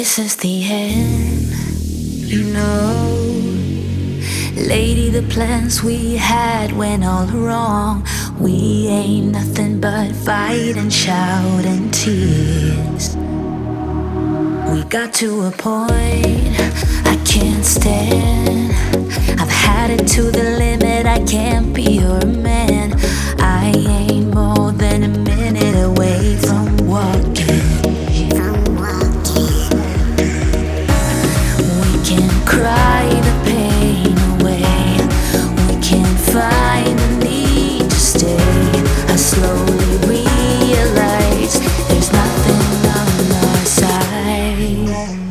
This is the end, you know. Lady, the plans we had went all wrong. We ain't nothing but fight and shout and tears. We got to a point I can't stand. I've had it to the limit, I can't be your man. I ain't more than a minute away from walking. We can cry the pain away. We can find the need to stay. I slowly realize there's nothing on our side.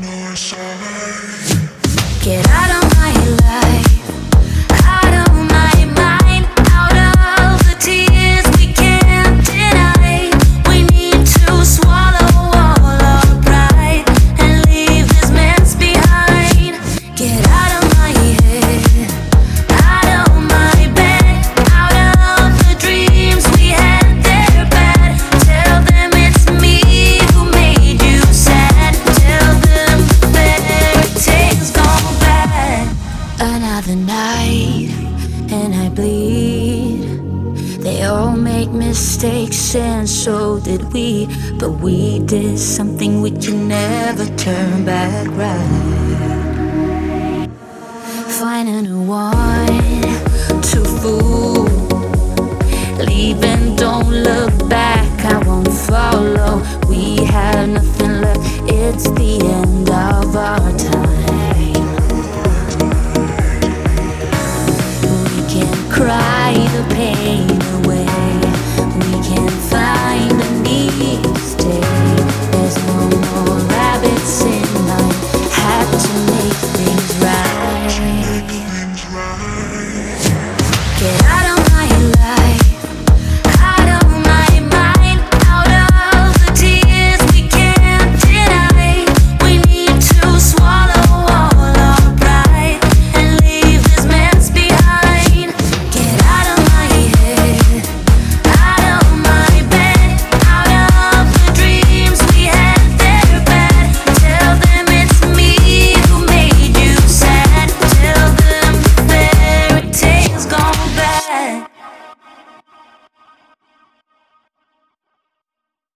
Get out of my life, out of my mind, out of the tears we can't deny. We need to swallow all our pride and leave this mess behind. Get out of my head, out of my bed, out of the dreams we had, they're bad. Tell them it's me who made you sad. Tell them the fairy tale's gone bad. Another night and I bleed. They all make mistakes and so did we. But we did something we can never turn back right. Find a new one to fool. Leave and don't look back, I won't follow. We have nothing